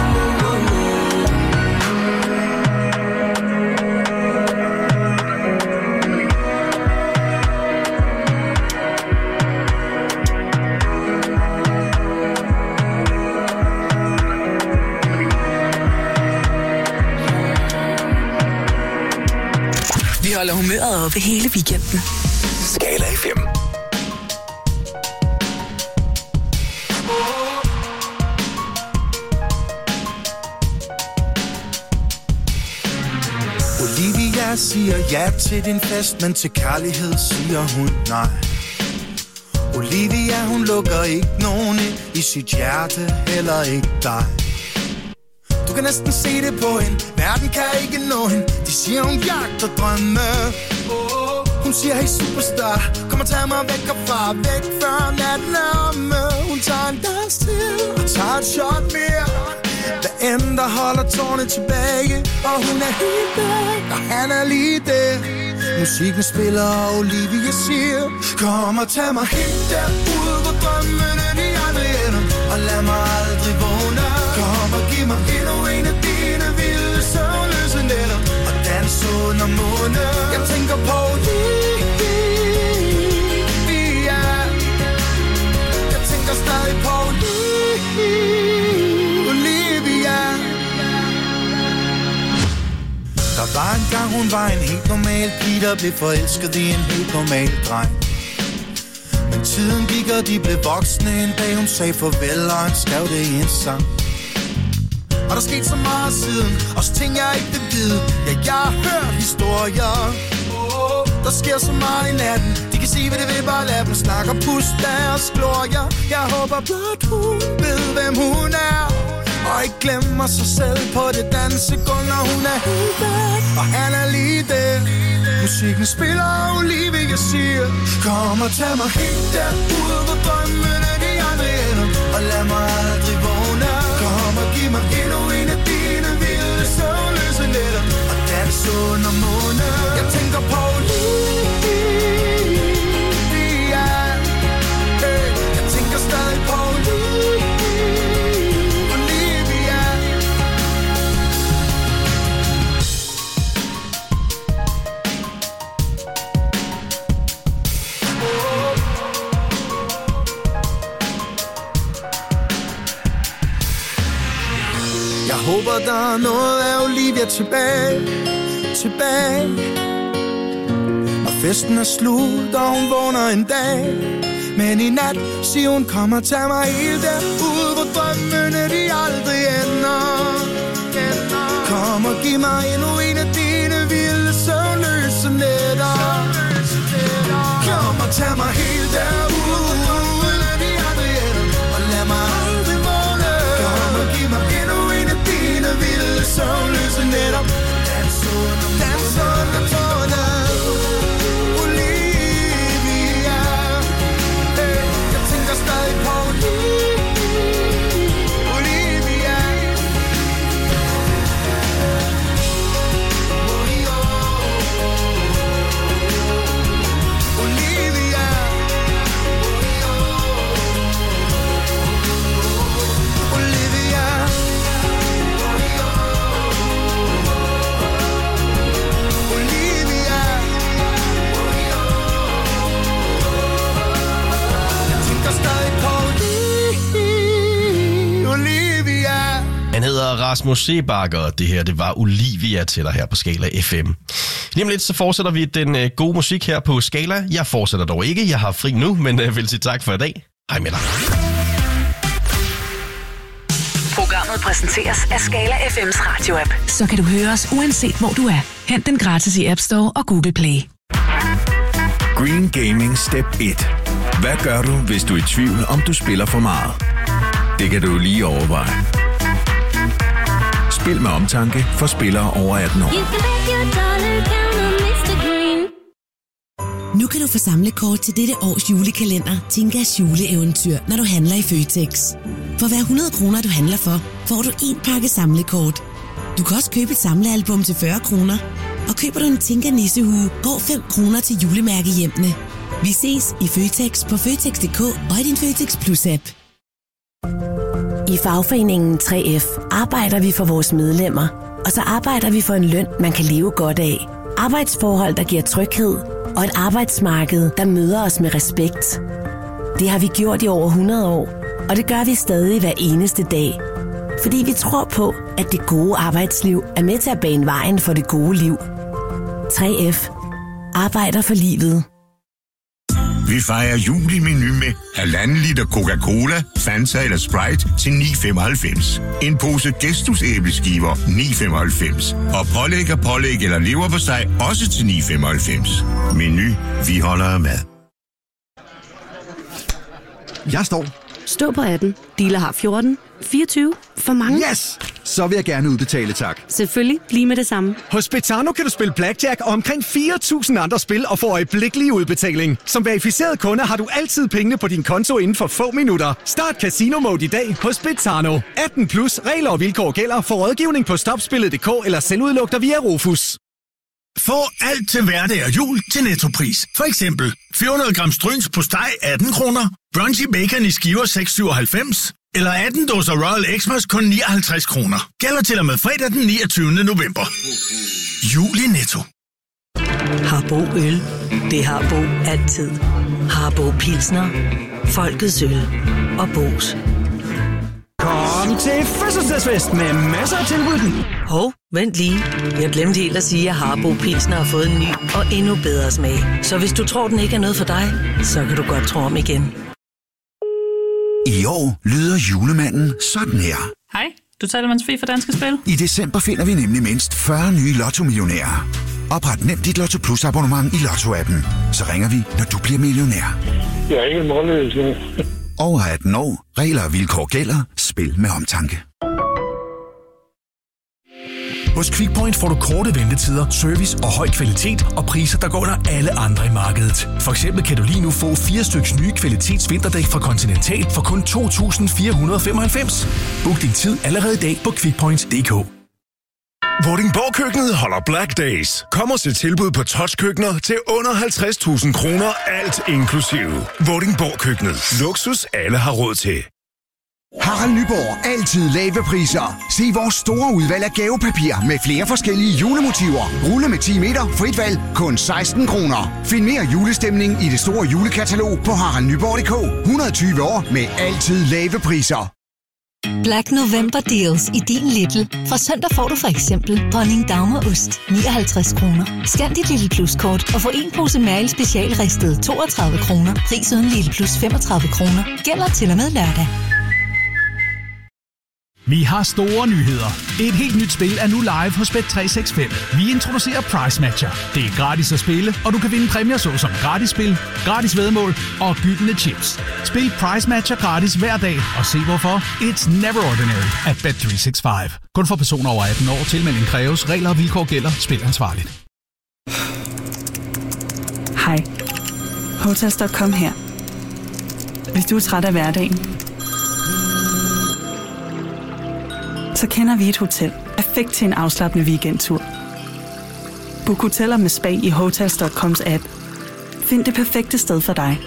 Vi holder humøret oppe hele weekenden. Skala FM. Olivia siger ja til din fest, men til kærlighed siger hun nej. Olivia, hun lukker ikke nogen ind i sit hjerte, heller ikke dig. Du kan næsten se det på hende, verden kan ikke nå hende. De siger hun jagter drømme. Hun siger hey superstar, kom og tag mig væk herfra, væk før natten er omme. Hun tager en dans til og tager et shot mere. Hvad end der holder tårne tilbage, og hun er helt væk, og han er lige der. Musikken spiller, og Olivia siger, kom og tag mig helt derude, hvor drømmene de aldrig ender, og lad mig aldrig vågne. Kom og giv mig endnu en af dine vilde søvnløse nætter, og dans under måne. Jeg tænker på Olivia, jeg tænker stadig på Olivia. Der var en gang, hun var en helt normal pige, der blev forelsket i en helt normal dreng. Men tiden gik, og de blev voksne. En dag hun sagde farvel, og han skrev det i en sang. Og der skete så meget siden, også ting jeg ikke vil vide. Ja, jeg har hørt historier, Der sker så meget i natten. De kan sige, hvad det vil, bare lad dem snakke og puste deres glorier. Jeg håber blot hun ved, hvem hun er, og ikke glemmer sig selv på det dansegulv, når hun er helt væk, og han er lige der. Musikken spiller, og Olivia siger, kom og tag mig helt derude, hvor drømmene de aldrig ender, og lad mig aldrig vågne. Kom og giv mig endnu en af dine vilde søvnløse nætter, og dans under månen. Jeg tænker på Olivia, jeg tænker stadig på Olivia. Jeg håber, der er noget af Olivia tilbage. Når festen er slut, og hun vågner en dag. Men i nat siger hun, kom og tag mig helt derude, hvor drømmene de aldrig ender. Kom og giv mig endnu en af dine vilde søvnløse nætter. Kom og tag mig helt derude, hvor de aldrig ender, og lad mig aldrig vågne. Kom og giv mig endnu en af dine vilde søvnløse nætter. Dans under tårne. Olivia, jeg tænker stadig på Olivia. Olivia. Olivia. Han hedder Rasmus Sebakker, og det her, det var Olivia til dig her på Skala FM. Lige om lidt, så fortsætter vi den gode musik her på Skala. Jeg fortsætter dog ikke, jeg har fri nu, men vil sige tak for i dag. Hej med dig. Programmet præsenteres af Skala FM's radio-app. Så kan du høre os uanset hvor du er. Hent den gratis i App Store og Google Play. Green Gaming Step 1. Hvad gør du, hvis du er i tvivl, om du spiller for meget? Det kan du lige overveje. Spil med omtanke for spillere over 18 år. Nu kan du få samlekort til dette års julekalender, Tinkas juleeventyr, når du handler i Føtex. For hver 100 kroner, du handler for, får du 1 pakke samlekort. Du kan også købe et samlealbum til 40 kroner. Og køber du en Tinka nissehue, går 5 kroner til julemærkehjemmene. Vi ses i Føtex på Føtex.dk og i din Føtex Plus-app. I fagforeningen 3F arbejder vi for vores medlemmer, og så arbejder vi for en løn, man kan leve godt af. Arbejdsforhold, der giver tryghed, og et arbejdsmarked, der møder os med respekt. Det har vi gjort i over 100 år, og det gør vi stadig hver eneste dag. Fordi vi tror på, at det gode arbejdsliv er med til at bane vejen for det gode liv. 3F arbejder for livet. Vi fejrer jul i Meny med 1,5 liter Coca-Cola, Fanta eller Sprite til 9,95. En pose Gestus æbleskiver 9,95. Og pålæg eller leverpostej også til 9,95. Meny, vi holder af mad. Jeg står. Stå på 18. Dealer har 14. 24. For mange. Yes! Så vil jeg gerne udbetale, tak. Selvfølgelig. Lige med det samme. Hos Betano kan du spille blackjack og omkring 4.000 andre spil og få øjeblikkelig udbetaling. Som verificeret kunde har du altid pengene på din konto inden for få minutter. Start Casino Mode i dag hos Betano. 18 plus regler og vilkår gælder for rådgivning på stopspillet.dk eller selvudluk dig via Rufus. Få alt til hverdag og jul til Nettopris. For eksempel 400 gram Stryns på steg 18 kroner, Brunchy Bacon i skiver 6,97 eller 18 dåser Royal Xmas kun 59 kroner. Gælder til og med fredag den 29. november. Jul i Netto. Harbo Øl. Det har Bo altid. Harbo Pilsner. Folkets øl. Og Bo's. Kom til fødselsdagsfest med masser af tilbud. Hov, vent lige. Jeg glemte helt at sige, at Harbo Pilsner har fået en ny og endnu bedre smag. Så hvis du tror, den ikke er noget for dig, så kan du godt tro om igen. I år lyder julemanden sådan her. Hej, du taler med Sofie fra Danske Spil. I december finder vi nemlig mindst 40 nye lotto-millionærer. Opret nemt dit Lotto Plus abonnement i Lotto-appen. Så ringer vi, når du bliver millionær. Jeg er ikke målløs nu. Over 18 år. Regler og vilkår gælder. Spil med omtanke. Hos Quickpoint får du korte ventetider, service og høj kvalitet og priser, der går under alle andre i markedet. For eksempel kan du lige nu få 4 styks nye kvalitetsvinterdæk fra Continental for kun 2.495. Book din tid allerede i dag på quickpoint.dk. Vordingborg Køkkenet holder Black Days. Kom og se tilbud på touchkøkkener til under 50.000 kroner, alt inklusive. Vordingborg Køkkenet. Luksus alle har råd til. Harald Nyborg. Altid lave priser. Se vores store udvalg af gavepapir med flere forskellige julemotiver. Rulle med 10 meter, frit valg, kun 16 kroner. Find mere julestemning i det store julekatalog på haraldnyborg.dk. 120 år med altid lave priser. Black November Deals i din Lidl. Fra søndag får du for eksempel Dronning Dagmarost 59 kroner. Scan dit Lidl Plus-kort og få en pose Mæril Special ristet 32 kroner. Pris uden Lidl Plus 35 kroner. Gælder til og med lørdag. Vi har store nyheder. Et helt nyt spil er nu live hos Bet365. Vi introducerer Price Matcher. Det er gratis at spille, og du kan vinde præmier såsom gratis spil, gratis væddemål og gyldne chips. Spil Price Matcher gratis hver dag, og se hvorfor. It's never ordinary at Bet365. Kun for personer over 18 år. Tilmelding kræves. Regler og vilkår gælder. Spil ansvarligt. Hej. Hotels.com her. Hvis du er træt af hverdagen, så kender vi et hotel perfekt til en afslappende weekendtur. Book hoteller med spa i Hotels.coms app. Find det perfekte sted for dig.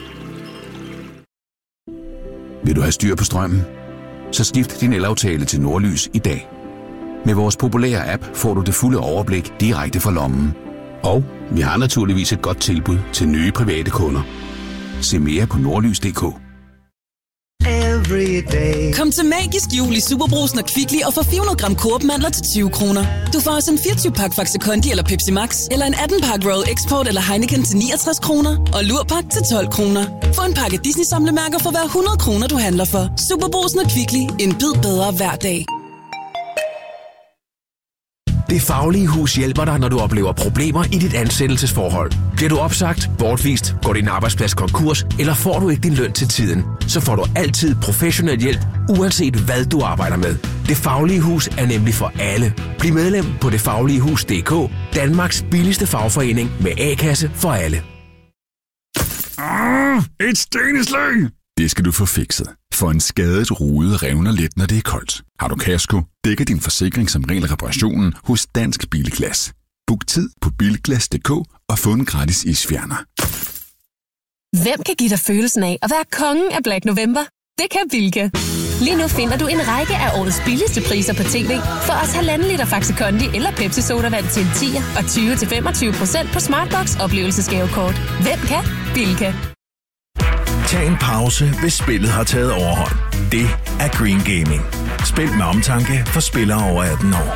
Vil du have styr på strømmen? Så skift din elaftale til Nordlys i dag. Med vores populære app får du det fulde overblik direkte fra lommen. Og vi har naturligvis et godt tilbud til nye private kunder. Se mere på nordlys.dk. Kom til Magisk Jul i Superbrugsen og Kvickly og få 400 gram Coop-mandler til 20 kroner. Du får også en 24-pak Faxe Kondi eller Pepsi Max, eller en 18-pak Royal Export eller Heineken til 69 kroner, og Lurpak til 12 kroner. Få en pakke Disney-samlemærker for hver 100 kroner, du handler for. Superbrugsen og Kvickly. En bid bedre hver dag. Det Faglige Hus hjælper dig, når du oplever problemer i dit ansættelsesforhold. Bliver du opsagt, bortvist, går din arbejdsplads konkurs, eller får du ikke din løn til tiden, så får du altid professionel hjælp, uanset hvad du arbejder med. Det Faglige Hus er nemlig for alle. Bliv medlem på detfagligehus.dk, Danmarks billigste fagforening med A-kasse for alle. Et steneslag! Det skal du få fikset. For en skadet rude revner let, når det er koldt. Har du kasko, dækker din forsikring som regel reparationen hos Dansk Bilglas. Book tid på bilglas.dk og få en gratis isfjerner. Hvem kan give dig følelsen af at være kongen af Black November? Det kan Bilka. Lige nu finder du en række af årets billigste priser på tv. For os 1,5 liter Faxe Kondi eller Pepsi Sodavand til en 10'er og 20-25% på Smartbox oplevelsesgavekort. Hvem kan? Bilka. Tag en pause, hvis spillet har taget overhånd. Det er Green Gaming. Spil med omtanke for spillere over 18 år.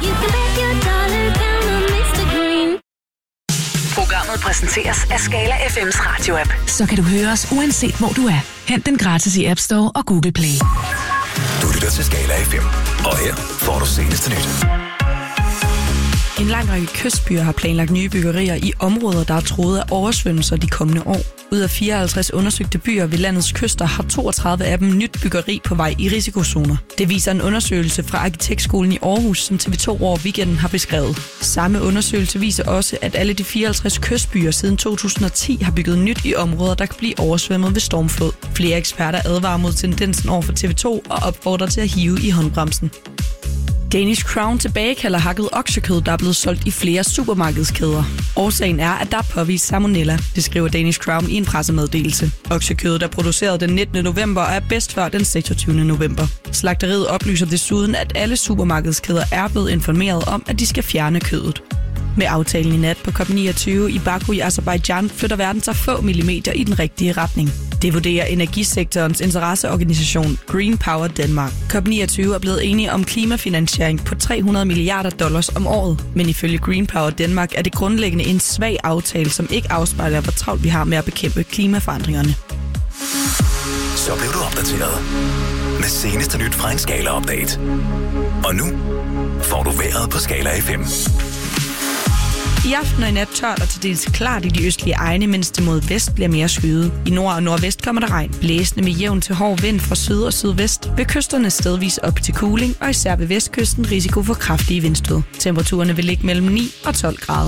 Programmet præsenteres af Skala FM's radio-app. Så kan du høre os uanset hvor du er. Hent den gratis i App Store og Google Play. Du lytter til Skala FM, og her får du seneste nyt. En lang række kystbyer har planlagt nye byggerier i områder, der er truet af oversvømmelser de kommende år. Ud af 54 undersøgte byer ved landets kyster har 32 af dem nyt byggeri på vej i risikozoner. Det viser en undersøgelse fra Arkitektskolen i Aarhus, som TV2 over weekenden har beskrevet. Samme undersøgelse viser også, at alle de 54 kystbyer siden 2010 har bygget nyt i områder, der kan blive oversvømmet ved stormflod. Flere eksperter advarer mod tendensen over for TV2 og opfordrer til at hive i håndbremsen. Danish Crown tilbagekalder hakket oksekød, der er blevet solgt i flere supermarkedskæder. Årsagen er, at der er påvist salmonella, det skriver Danish Crown i en pressemeddelelse. Oksekødet er produceret den 19. november og er bedst før den 26. november. Slagteriet oplyser desuden, at alle supermarkedskæder er blevet informeret om, at de skal fjerne kødet. Med aftalen i nat på COP29 i Baku i Aserbajdsjan flytter verden sig få millimeter i den rigtige retning. Det vurderer energisektorens interesseorganisation Green Power Denmark. COP29 er blevet enige om klimafinansiering på $300 milliarder om året. Men ifølge Green Power Denmark er det grundlæggende en svag aftale, som ikke afspejler, hvor travlt vi har med at bekæmpe klimaforandringerne. Så blev du opdateret med seneste nyt fra en Skala-update. Og nu får du vejret på Skala FM. I aften og i nat tørt og til dels klart i de østlige egne, mens det mod vest bliver mere skyet. I nord og nordvest kommer der regn. Blæsende med jævn til hård vind fra syd og sydvest. Ved kysterne stedvis op til kuling, og især ved vestkysten risiko for kraftige vindstød. Temperaturerne vil ligge mellem 9 og 12 grader.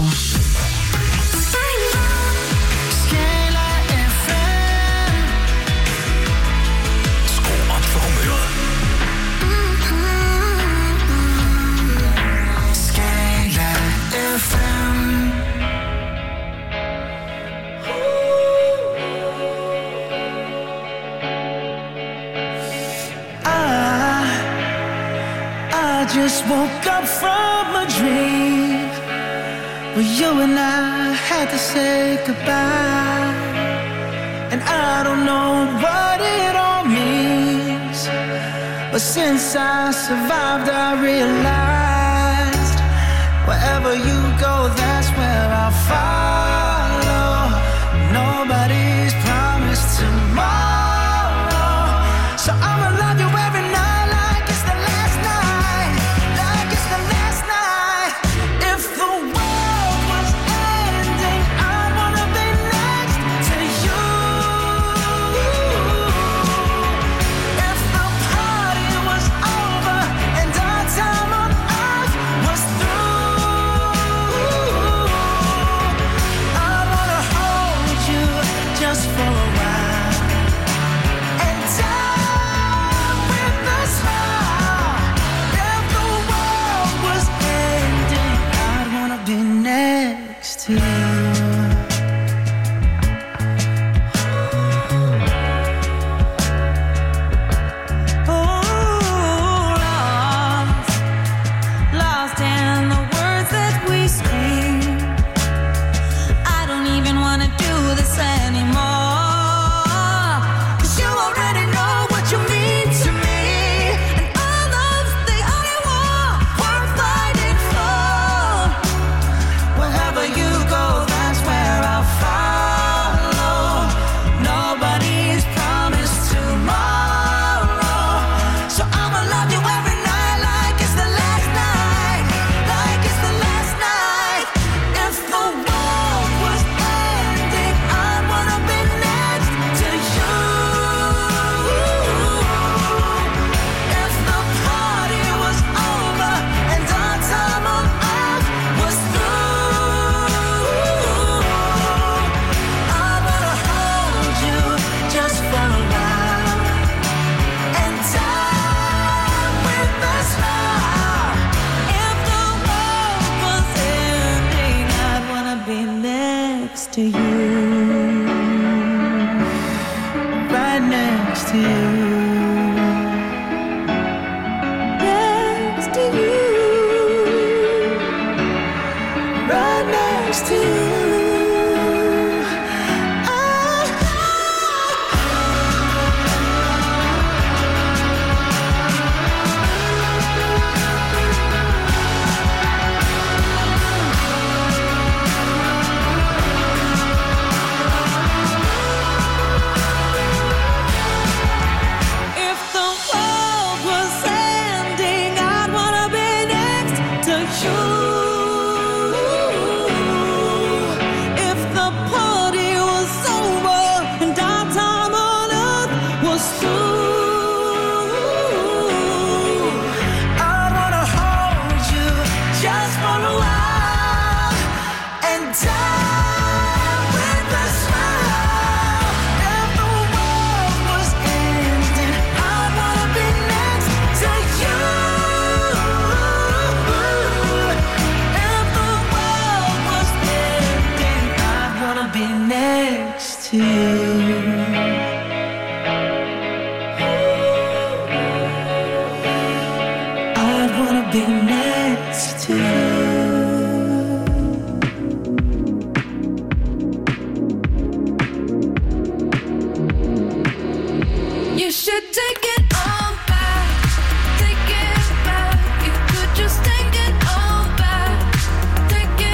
Just woke up from a dream where you and I had to say goodbye, and I don't know what it all means, but since I survived I realized wherever you go, that's where I'll follow. Nobody's promised tomorrow, so I'ma love you every night. To you, right next to you, next to you, right next to you.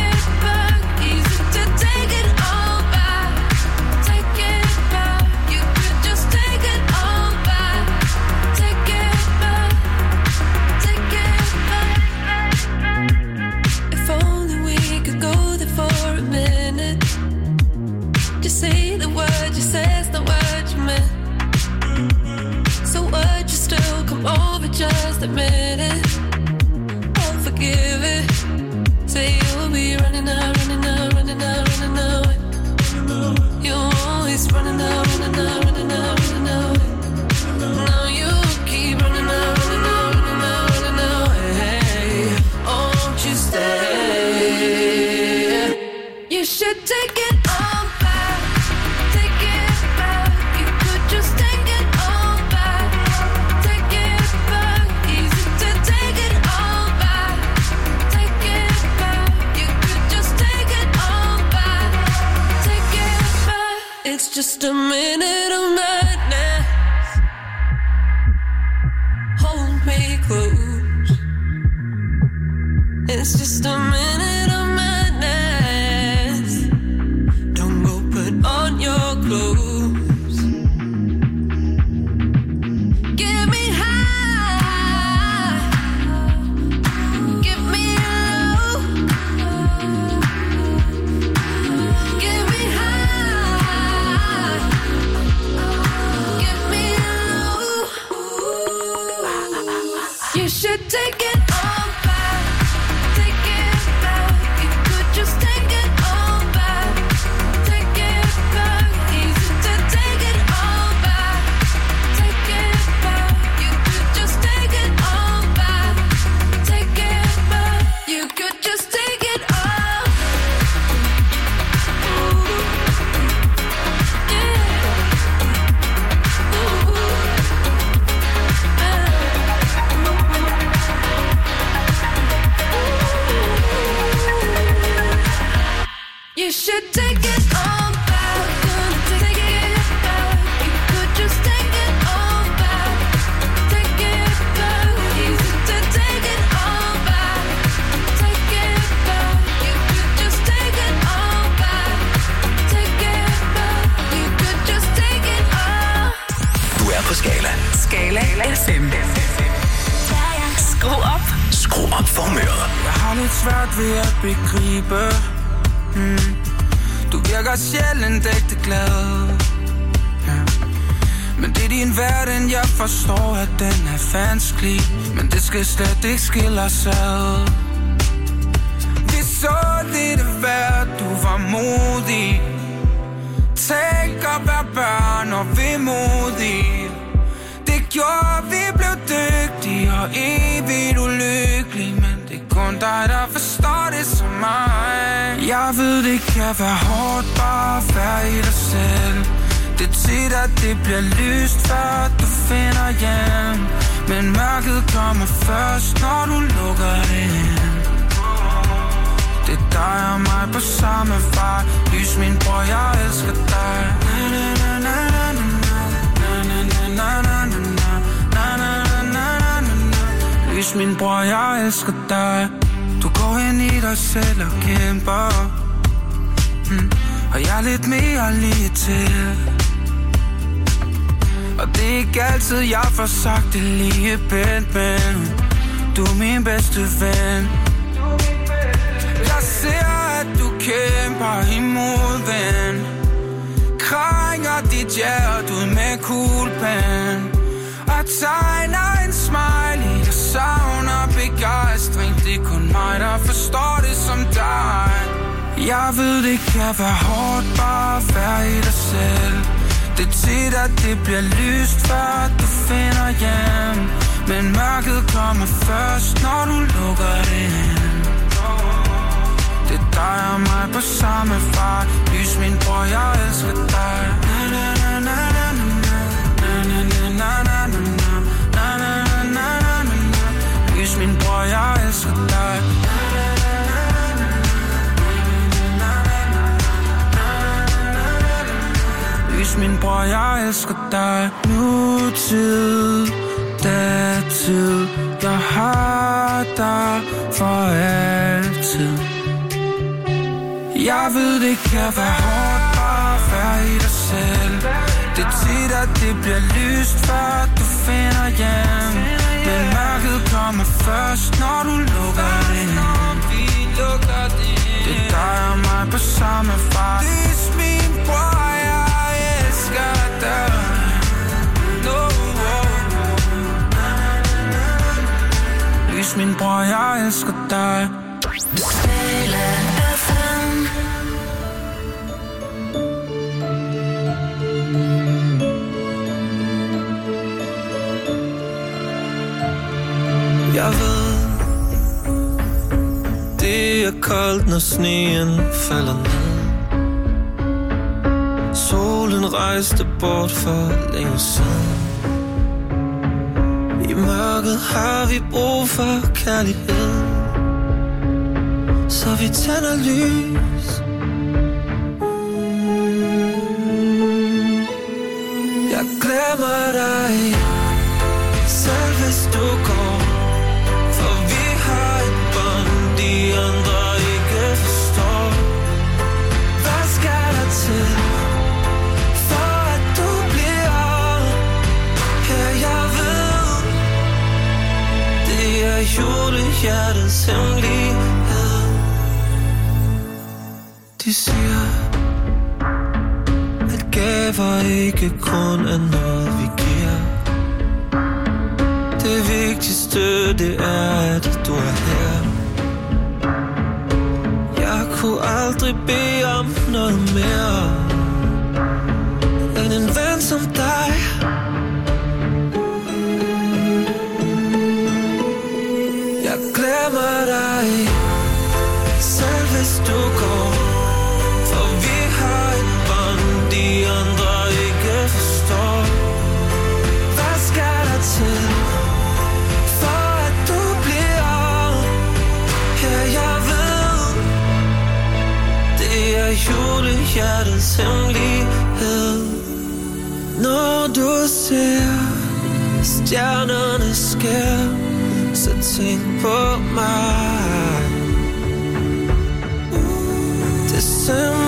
You say the word you say's the word you meant? So would you still come over, just admit it? I'll forgive it. Say you'll be running out, running out, running out, running out. You're always running out, running out, running out, running out. Now you keep running out, running out, running out, running out. Hey, won't you stay? You should take it all back, take it back. You could just take it all back, take it back. Easy to take it all back, take it back. You could just take it all back, take it back. It's just a minute of madness. Hold me close. It's just a minute of madness. Don't go put on your clothes. Get me high, get me low. Get me high, get me low. You should take it all back, take it back. You could just take it all back, take it back. Easy to take it all back, take it back. You could just take it all back, take it back. You could just take it all. Ooh. Yeah. Ooh. You should take it all back. Gonna take it back. You could just take it all back, take it back. Easy to take it all back, take it back. You could just take it all back, take it back. You could just take it all. Du er på Skala. Skala FM. Skru op. Skru op for humøret. Jeg har lidt svært ved at begribe. Du virker sjældent ægte glad. Men det er din verden, jeg forstår, at den er vanskelig. Men det skal slet ikke skille os ad. Vi så lidt af hvert, du var modig. Tænk at være børn og vemodig. Det gjorde, vi blev dygtige og evigt ulykkelige. Men det er kun dig, der forstår det som mig. Jeg ved, det kan være hårdt bare at være i dig selv. Det er tit, at det bliver lyst, før du finder hjem. Men mørket kommer først, når du lukker det ind. Det er dig og mig på samme vej. Lys min bror, jeg elsker dig. Lys min bror, jeg elsker dig. Du går ind i dig selv og kæmper. Og jeg er lidt mere lige til. Og det er ikke altid, jeg får sagt det lige pænt, men du er min bedste ven. Jeg ser, at du kæmper imod, ven. Krænger dit hjerte ud med kuglepen. Og tegner en smiley, der savner begejstring. Det er kun mig, der forstår det som dig. Jeg ved, det kan være hårdt bare at være i dig selv. Det er tit, at det bliver lyst, før du finder hjem. Men mørket kommer først, når du lukker det ind. Det er dig og mig på samme vej. Lys min bror, jeg elsker dig. Lys min bror, jeg elsker dig. Lys min bror, jeg elsker dig. Nutid, datid, jeg har dig for altid. Jeg ved, det kan være hårdt bare at være i dig selv. Det er tit, at det bliver lyst, før du finder hjem. Men mørket kommer først, når du lukker det ind. Det er dig og mig på samme vej. Lys min bror, elsker dig. Jeg ved, det er koldt, når sneen falder ned. Solen rejste bort for længe siden. I mørket har vi brug for kærlighed, så vi tænder lys. Jeg glemmer dig, selv hvis du går. For vi har et bånd, de andre ikke forstår. Hvad skal der til, for at du bliver her? Jeg ved, det er julehjertets hemmelighed. De siger, at gaver ikke kun er noget vi giver. Det vigtigste, det er, at du er her. Jeg kunne aldrig bede om noget mere end en ven som dig. Jeg glemmer dig, selv hvis du går. For vi har et bånd, de andre ikke forstår. Hvad skal der til, for at du bliver her? Jeg ved, det er julehjertets hemmelighed. Når du ser stjernerne skær, så tænk på mig. December